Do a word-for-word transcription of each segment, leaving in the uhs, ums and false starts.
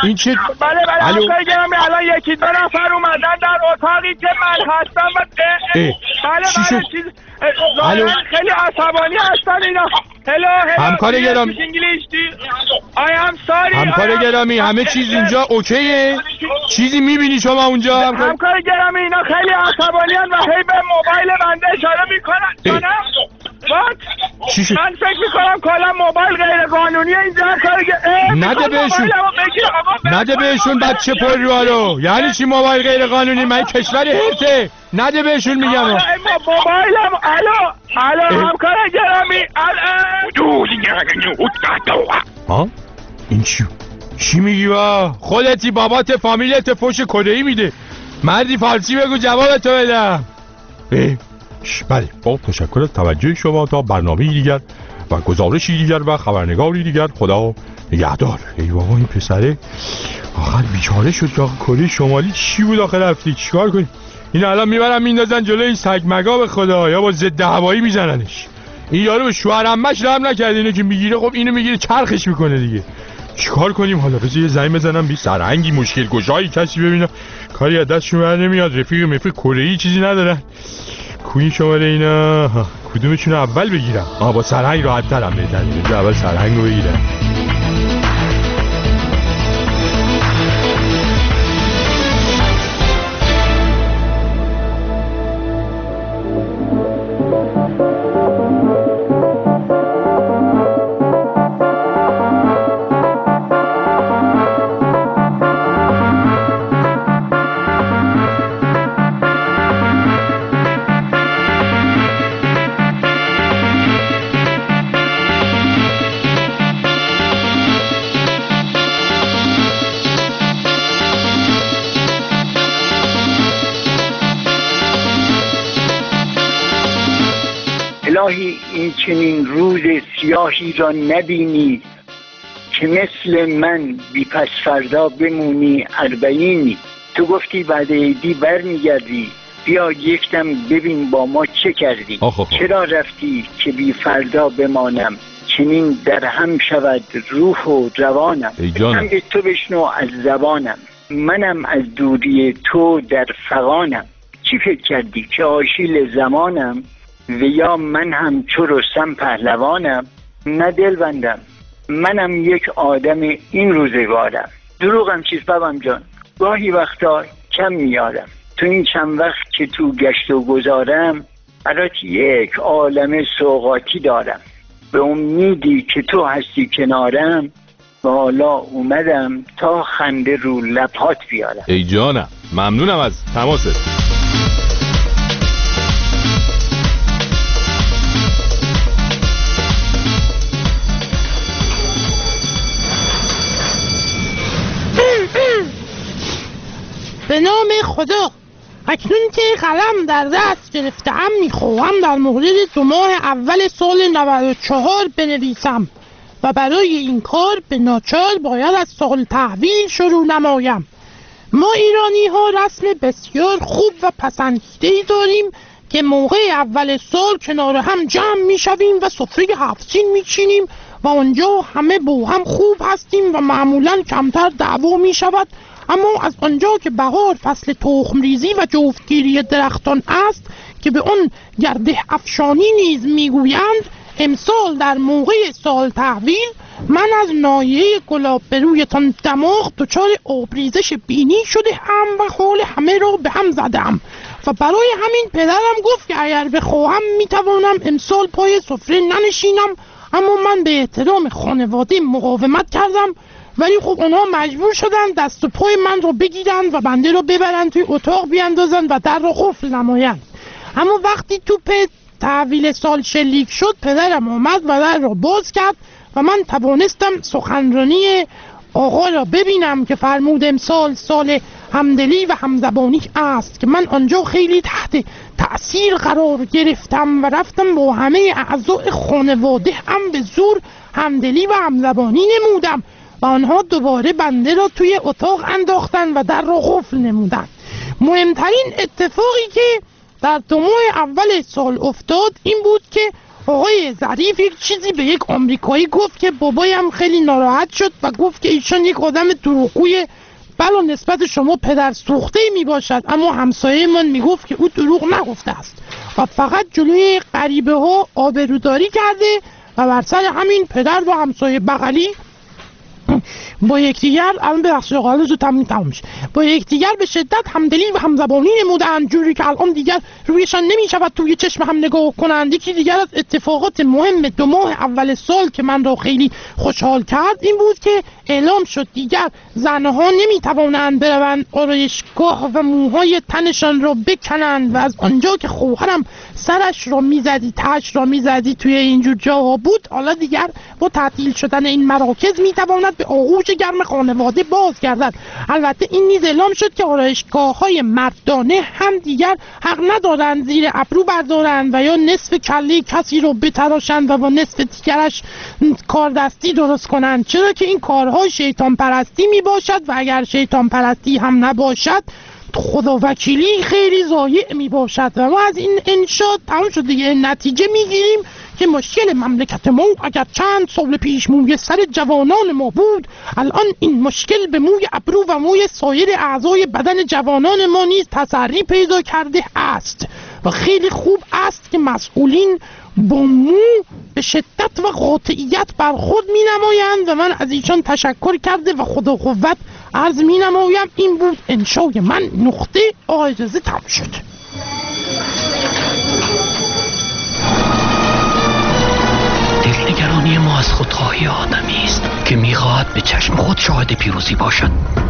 این چه؟ بله بله همکار گرامی، الان یکی دو نفر اومدن در اتاقی که من هستم و بله بله چیز خیلی عصبانی هستن اینا. هلو هلو همکار گرامی، آی ام ساری همکار گرامی، همه چیز اینجا اوکیه؟ چیزی میبینی شما اونجا؟ همکار گرامی اینا خیلی عصبانی هستن و هی به موبایل بنده اشاره میکنن. جانم وات من فکر میکنم کلا موبایل غیر قانونیه اینجا. همکار نده بهشون نده بهشون بچه پر رو. یعنی چی موبایل غیر قانونی؟ من کشور هرته. نده بهشون میگم موبایلم. الو الو همکار گرامی ها این چی چی میگی؟ با خودتی بابات فامیلت فوش کره‌ای میده. مردی فارسی بگو جواب تو بدم. بله با تشکر از توجه شما. تا برنامه دیگر و گزارشی دیگر و خبرنگاری دیگر خدا نگهدار. ای بابا این پسره آخر بیچاره شد که کره شمالی چی بود آخر رفتی چیکار کنی؟ این الان میبرن میندازن جلوی این سگ مگا به خدا، یا با ضد هوایی میزننش. این یارو به شوهر عمش رحم نکرد، اینو که میگیره خب اینو میگیره چرخش میکنه دیگه. چیکار کنیم حالا؟ بذار یه زنگ بزنم بی سرهنگی مشکل گشایی کسی ببینم کاری از دستشون بر نمیاد. رفیق مفیق کره‌ای چیزی ندارن. کوین شماره اینا کدومشون اول بگیرم؟ آها با سرهنگ راحت ترم بهتره. بذار اول سرهنگ رو بگیرم. الهی این چنین روز سیاهی را نبینی که مثل من بی پس فردا بمونی اربعینی. تو گفتی بعد عیدی بر میگردی، بیا یکدم ببین با ما چه کردی. آخ آخ. چرا رفتی که بی فردا بمانم، چنین در هم شود روح و روانم. هم به تو بشنو از زبانم، منم از دوری تو در فغانم. چی فکر کردی که آشیل زمانم، و یا من هم چو رستم پهلوانم؟ نه دل بندم، منم یک آدم این روزگارم. دروغم چیز بابم جان، گاهی وقتا کم میارم. تو این چند وقت که تو گشت و گذارم، برات یک عالم سوغاتی دارم. به امیدی که تو هستی کنارم، و حالا اومدم تا خنده رو لبات بیارم. ای جانم ممنونم از تماست. به نام خدا، اکنون که قلم در دست گرفتم میخواهم در مورد دو ماه اول سال نود و چهار بنویسم و برای این کار به ناچار باید از سال تحویل شروع نمایم. ما ایرانی ها رسم بسیار خوب و پسندیده‌ای داریم که موقع اول سال کنار هم جمع میشویم و سفره هفت سین میچینیم و آنجا همه با هم خوب هستیم و معمولا کمتر دعوا میشود. اما از آنجا که بهار فصل تخم ریزی و جفتگیری درختان است که به آن گرده افشانی نیز میگویند، امسال در موقع سال تحویل من از ناحیه گلاب به رویتان دماغ دچار آبریزش بینی شده ام و حال همه را به هم زدم و برای همین پدرم گفت که اگر بخواهم میتوانم امسال پای سفره ننشینم. اما من به احترام خانواده مقاومت کردم، ولی خب اونها مجبور شدن دست و پای من رو بگیرن و بنده رو ببرن توی اتاق بیاندازن و در رو قفل نمایند. اما وقتی توپ تحویل سال شلیک شد، پدرم آمد و در رو باز کرد و من توانستم سخنرانی آقا را ببینم که فرمود امسال سال همدلی و همزبانی است که من آنجا خیلی تحت تأثیر قرار گرفتم و رفتم با همه اعضاء خانواده هم به زور همدلی و همزبانی نمودم و آنها دوباره بنده را توی اتاق انداختن و در را قفل نمودن. مهمترین اتفاقی که در دو ماه اول سال افتاد این بود که آقای ظریف یک چیزی به یک آمریکایی گفت که بابایم خیلی ناراحت شد و گفت که ایشون یک آدم دروغگوی بلا نسبت شما پدر سوخته می باشد، اما همسایه من می گفت که او دروغ نگفته است و فقط جلوی غریبه ها آبروداری کرده و بر سر همین پدر و همسایه بغلی با یکدیگر الان ببخشید آقا الان زودتر تموم میشه با یکدیگر به شدت همدلی و همزبانی نمودند، جوری که الان دیگر رویشان نمیشود توی چشم هم نگاه کنند. یکی دیگر از اتفاقات مهم دو ماه اول سال که من را خیلی خوشحال کرد این بود که اعلام شد دیگر زنها نمیتوانند بروند آرایشگاه و موهای تنشان را بکنند و از آنجا که خواهرم سرش را میزدی تاش را میزدی توی اینجور جاها بود، حالا دیگر با تعطیل شدن این مراکز میتواند به آغوش گرم خانواده باز گردد. البته این نیز اعلام شد که آرایشگاه های مردانه هم دیگر حق ندارند زیر ابرو بردارند و یا نصف کله کسی رو بتراشند و با نصف دیگرش کاردستی درست کنند، چرا که این کارها شیطان پرستی می باشد و اگر شیطان پرستی هم نباشد خدا وکیلی خیلی ضایع می باشد. و ما از این انشاء تمام شد دیگه نتیجه می گیریم که مشکل مملکت ما اگر چند سال پیش موی سر جوانان ما بود، الان این مشکل به موی ابرو و موی سایر اعضای بدن جوانان ما نیز تسری پیدا کرده است و خیلی خوب است که مسئولین با مو به شدت و قاطعیت برخورد می نمایند و من از ایشان تشکر کرده و خدا قوت عرض می نمایم. این بود انشای من. نقطه آجازه تمام شد. دلنگرانی ما از خودخواهی آدمی است که میخواهد به چشم خود شاهد پیروزی باشد.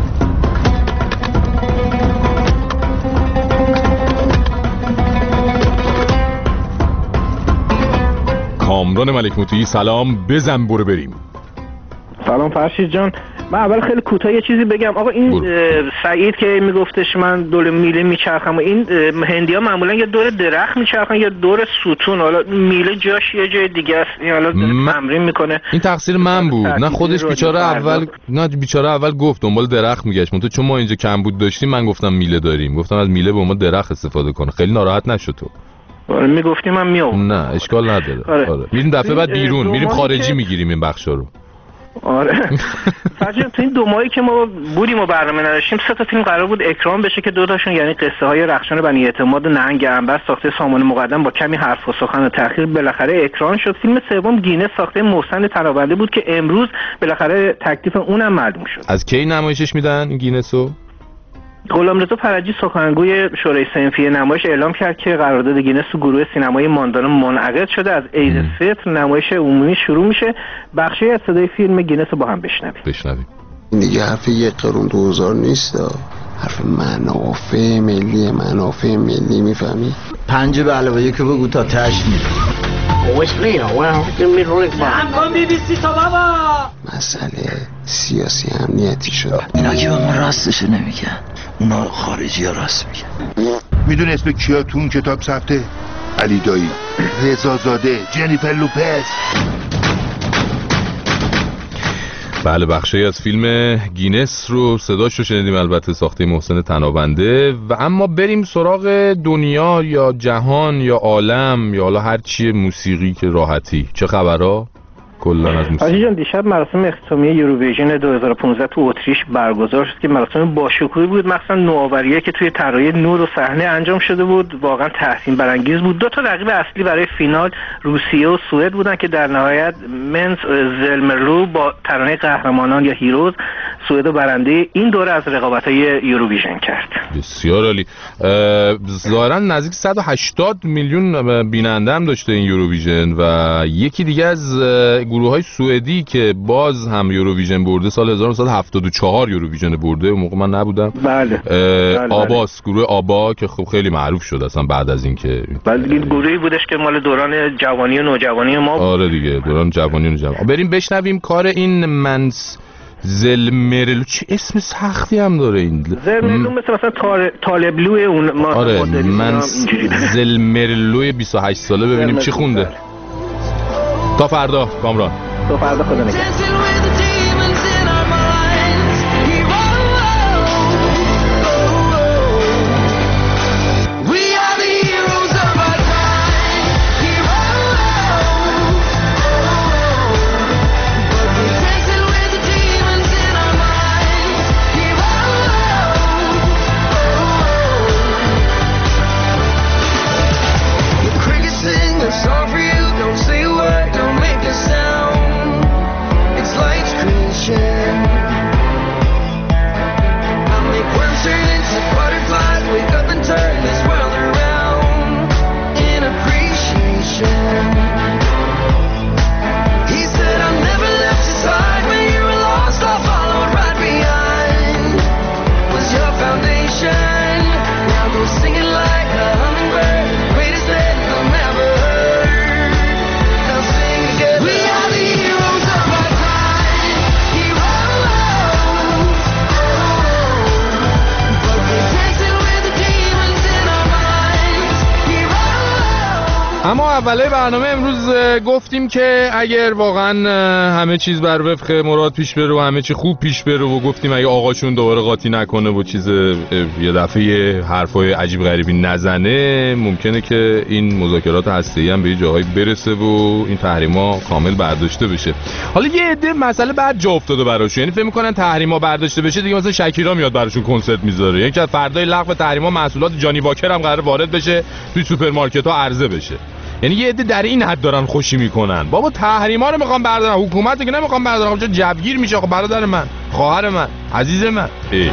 کامران ملک موطیی سلام، بزن برو بریم. سلام فرشید جان، من اول خیلی کوتاه یه چیزی بگم. آقا این سعید که میگفتش من دور میله میچرخم و این هندی‌ها معمولا یه دور درخت میچرخن یا دور ستون، حالا میله جاش یه جای دیگه است، حالا من... تمرین میکنه. این تقصیر من بود، نه خودش بیچاره اول نه بیچاره اول گفت دنبال درخت میگشت، منتها چون ما اینجا کمبود داشتیم من گفتم میله داریم، گفتم از میله به ما درخت استفاده کنه. خیلی ناراحت نشد تو. آره میگفتی من میام. نه اشکال نداره. آره, آره. میریم دفعه بعد بیرون میریم خارجی که... میگیریم این بخشا رو. آره فرجان تو این دو ماهی که ما بودیم و برنامه نداشتیم سه تا فیلم قرار بود اکرام بشه که دو تاشون یعنی قصه های رخشان بنی اعتماد و نهنگ عنبر ساخته سامان مقدم با کمی حرف و سخن و تأخیر بالاخره اکران شد. فیلم سوم گینه ساخته محسن تنابنده بود که امروز بالاخره تکلیف اونم معلوم شد. از کی نمایشش میدن این گینسو؟ غلامرضا فرجی سخنگوی شورای صنفی نمایش اعلام کرد که قرارداد گینس تو گروه سینمایی ماندانا منعقد شده. از عید فطر نمایش عمومی شروع میشه. بخشی از صدای فیلم گینس رو با هم بشنویم. بشنویم. این دیگه حرف یک قرون دو هزار نیست، حرف منافع ملی منافع ملی، میفهمی؟ پنج به علاوه یک رو بگو تا تش میره. مسئله سیاسی امنیتی شده. اینا که به ما راستشو نمیگن، اونا خارجی ها راست میگن. میدونی اسم کیا تو اون کتاب ثبته؟ علی دایی، رضا زاده، جنیفر لوپز. بله بخشی از فیلم گینس رو صداش رو شنیدیم، البته ساخته محسن تنابنده. و اما بریم سراغ دنیا یا جهان یا عالم یا حالا هر چیه موسیقی که راحتی. چه خبرها؟ کلا از موسیقی. جان دیشب مراسم اختتامیه یوروویژن دو هزار و پانزده تو اتریش برگزار شد که مراسم باشکوهی بود، مخصوصا نوآوری‌ای که توی طراحی نور و صحنه انجام شده بود واقعا تحسین برانگیز بود. دو تا رقیب اصلی برای فینال روسیه و سوئد بودن که در نهایت منز زلمرلو با ترانه قهرمانان یا هیروز سوئد برنده این دوره از رقابت‌های یوروویژن کرد. بسیار عالی. ظاهرا نزدیک صد و هشتاد میلیون بیننده هم داشته این یوروویژن و یکی دیگه از گروه‌های سوئدی که باز هم یوروویژن برده سال هزار و نهصد و هفتاد و چهار یوروویژن برده، اون موقع من نبودم. بله. بله آباس، گروه آبا که خب خیلی معروف شد اصلا بعد از اینکه بله این گروهی بودش که مال دوران جوانی و نوجوانی ما. آره دیگه دوران جوانی و نوجوانی. بریم بشنویم کار این منس زلمرلو. چه اسم سختی هم داره این زلمرلو، مثل مثلا طالبلو اون ما. آره منس زلمرلو بیست و هشت ساله. ببینیم چی خونده. تا فردا کامران. تا فردا خدا نگهدار. اوله برنامه امروز گفتیم که اگر واقعا همه چیز بر وفق مراد پیش بره و همه چی خوب پیش بره و گفتیم اگه آقاشون دوباره قاطی نکنه و چیز یه دفعه حرفای عجیب غریبی نزنه، ممکنه که این مذاکرات هسته‌ای هم به یه جاهایی برسه و این تحریما کامل برداشته بشه. حالا یه عده مسئله بعد جا افتاده براشون، یعنی فکر می‌کنن تحریما برداشته بشه دیگه مثلا شکیرا میاد براشون کنسرت میذاره، یعنی که فردای لغو تحریما محصولات جانی واکر هم قرار وارد بشه توی سوپرمارکت‌ها عرضه بشه. یعنی یه عده در این حد دارن خوشی میکنن. بابا تحریما رو میخوام بردارن، حکومت که نمیخوام بردارن. خب چه جوگیر میشه؟ خب برادر من، خواهر من، عزیز من. ای.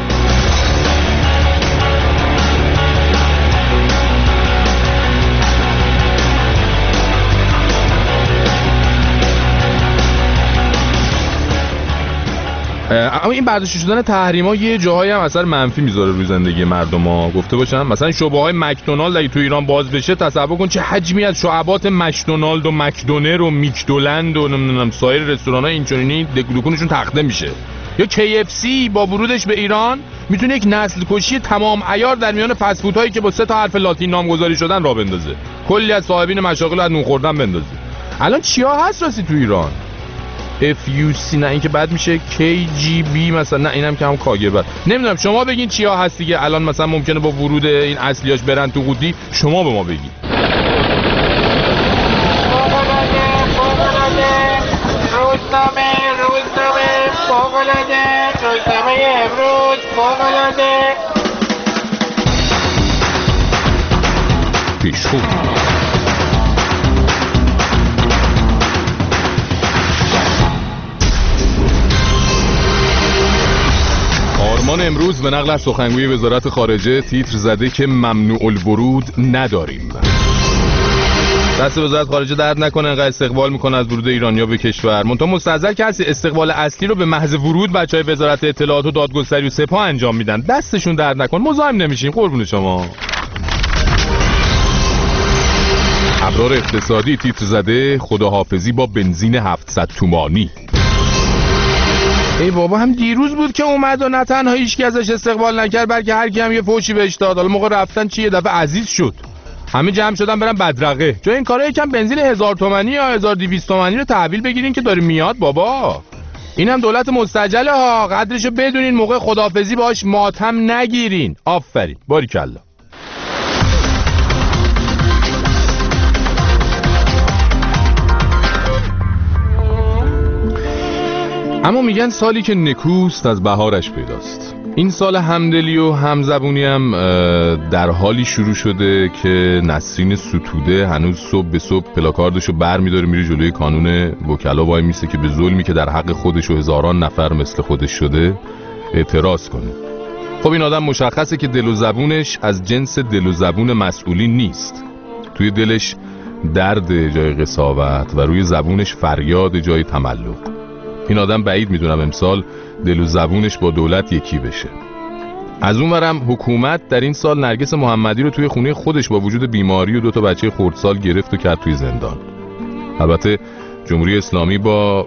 اما این برداشته شدن تحریما یه جاهایی هم اثر منفی میذاره روی زندگی مردم‌ها. گفته باشم مثلا شعبه‌های مکدونالد اگه تو ایران باز بشه، تصور کن چه حجمی از شعبات مکدونالد و مکدونر و میکدولند و نمیدونم سایر رستوران‌های اینچنینی دکلوکونشون تخته میشه. یا کی اف سی با ورودش به ایران میتونه یک نسل کشی تمام عیار در میان فست فودهایی که با سه تا حرف لاتین نامگذاری شدن را بندازه. کلی از صاحبین مشاغل از نون خوردن بندازه. الان چیا هست راسی تو ایران؟ اف یو سی، نه این که بعد میشه کی جی بی مثلا، نه اینم که هم کاگب. نمیدونم شما بگین چیا هست دیگه. الان مثلا ممکنه با ورود این اصلیاش برن تو قودی، شما به ما بگین. روزنامه روزنامه فوق‌العاده، روزنامه امروز فوق‌العاده. پیشخود آرمان امروز به نقل از سخنگوی وزارت خارجه تیتر زده که ممنوع الورود نداریم. دست وزارت خارجه درد نکنه انقدر استقبال میکنه از ورود ایرانیا به کشور. منتها مستحضر کسی استقبال اصلی رو به محض ورود بچهای وزارت اطلاعات و دادگستری و سپاه انجام میدن. دستشون درد نکن، مزاحم نمیشیم قربون شما. ابرار اقتصادی تیتر زده خداحافظی با بنزین هفتصد تومانی. ای بابا هم دیروز بود که اومد و نه تنها هیچکی ازش استقبال نکرد بلکه هر کی هم یه فوشی بهش داد. حالا موقع رفتن چی یه دفعه عزیز شد. همه جمع شدن برن بدرقه. جای این کارا یکم بنزین هزار تومانی یا هزار و دویست تومانی رو تحویل بگیرین که داره میاد بابا. اینم دولت مستعجله ها، قدرشو بدونین، موقع خداحافظی باهاش ماتم نگیرین. آفرین، باریکلا. اما میگن سالی که نکوست از بهارش پیداست. این سال همدلی و همزبونی هم در حالی شروع شده که نسرین ستوده هنوز صبح به صبح پلاکاردشو بر میداره میره جلوی کانون وکلا وای میسه که به ظلمی که در حق خودش و هزاران نفر مثل خودش شده اعتراض کنه. خب این آدم مشخصه که دل و زبونش از جنس دل و زبون مسئولین نیست. توی دلش درد جای قساوت و روی زبونش فریاد جای تملق. این آدم بعید میدونم امسال دل و زبونش با دولت یکی بشه. از اونورم حکومت در این سال نرگس محمدی رو توی خونه خودش با وجود بیماری و دو تا بچه خردسال گرفت و کرد توی زندان. البته جمهوری اسلامی با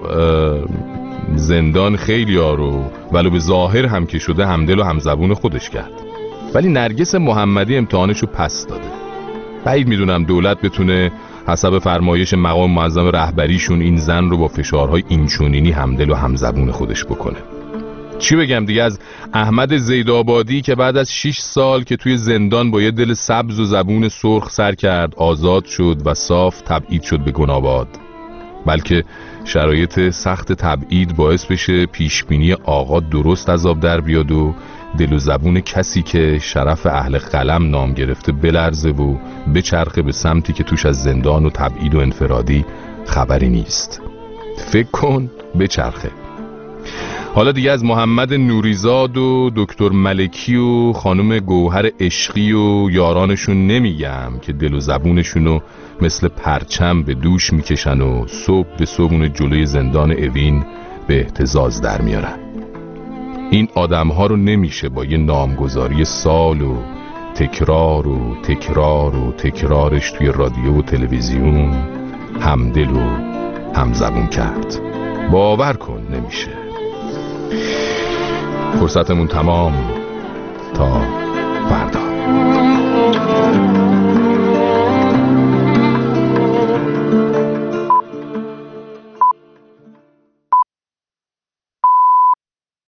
زندان خیلی ها رو ولو به ظاهر هم که شده همدل و همزبون خودش کرد، ولی نرگس محمدی امتحانشو پس داده. بعید میدونم دولت بتونه حسب فرمایش مقام معظم رهبریشون این زن رو با فشارهای اینچنینی همدل و همزبون خودش بکنه. چی بگم دیگه از احمد زیدآبادی که بعد از شش سال که توی زندان با یه دل سبز و زبون سرخ سر کرد آزاد شد و صاف تبعید شد به گناباد. بلکه شرایط سخت تبعید باعث بشه پیشبینی آقا درست از آب در بیاد و دل و زبون کسی که شرف اهل قلم نام گرفته بلرزه و بچرخه به سمتی که توش از زندان و تبعید و انفرادی خبری نیست. فکر کن بچرخه. حالا دیگه از محمد نوریزاد و دکتر ملکی و خانم گوهر عشقی و یارانشون نمیگم که دل و زبونشونو مثل پرچم به دوش میکشن و صبح به صبحون جلوی زندان اوین به اهتزاز در میارن. این آدم ها رو نمیشه با یه نامگذاری سال و تکرار و تکرار و تکرارش توی رادیو و تلویزیون همدل و همزبون کرد. باور کن نمیشه. فرصتمون تمام تا فردا.